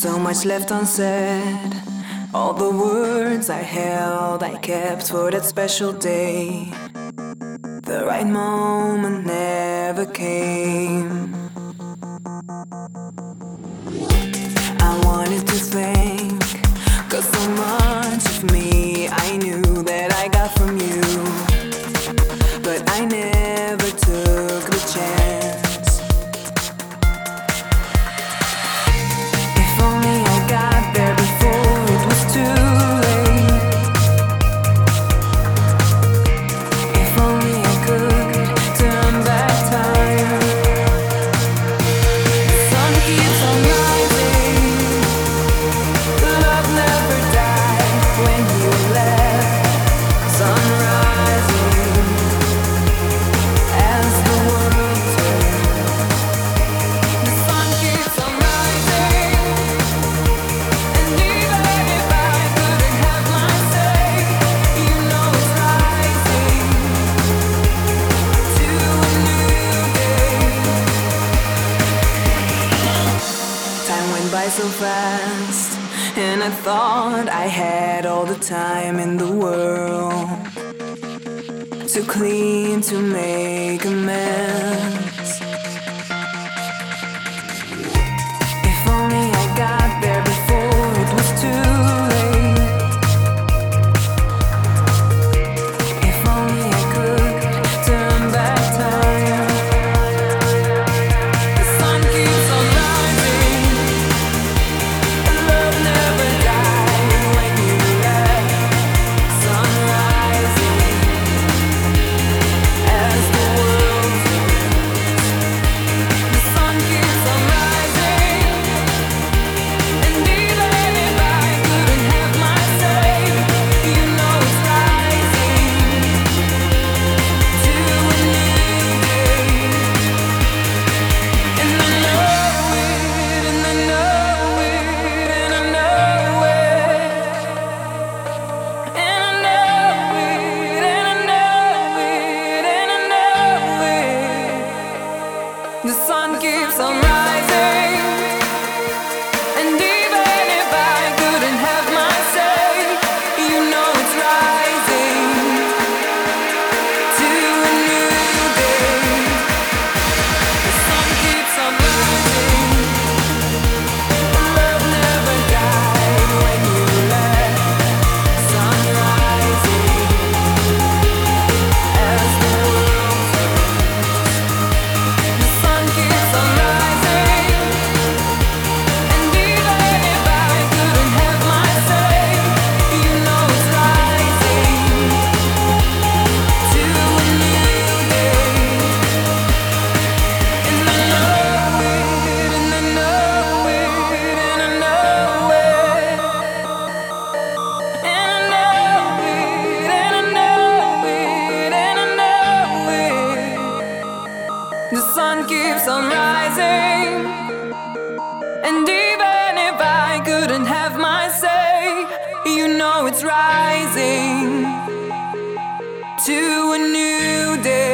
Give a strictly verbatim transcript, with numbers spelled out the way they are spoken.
So much left unsaid. All the words I held, I kept for that special day. The right moment never came. I wanted to thank, 'cause so much of me I knew that I got from you, but I never took the chance. If only I got there before it was too late. If only I could turn back time. The sun keeps on rising. Love never died when you left. Sun rising as the world turns. The sun keeps on rising, and even if I couldn't have my say, you know it's rising to a new day. Time went by so fast, and I thought I had all the time in the world. Too clean to make amends. If only I got there before it was too late. If only I could turn back time. The sun keeps on rising. Love never died when you left. Sun rising as the world turns. The sun keeps on rising, and even if I couldn't have my say, you know it's rising to a new day. And I know it, and I know it, and I know it, and I know it, and I know it, and I know it. The sun keeps on rising, and even if I couldn't have my say, you know it's rising to a new day. The sun keeps on rising. Love never died when you left. Sun rising as the world turns. The sun keeps on rising, and even if I couldn't have my say, you know it's rising to a new day. And I know it, and I know it, and I know it, and I know it, and I know it, and I know it. The sun keeps on rising, and even if I couldn't have my say, you know it's rising to a new day.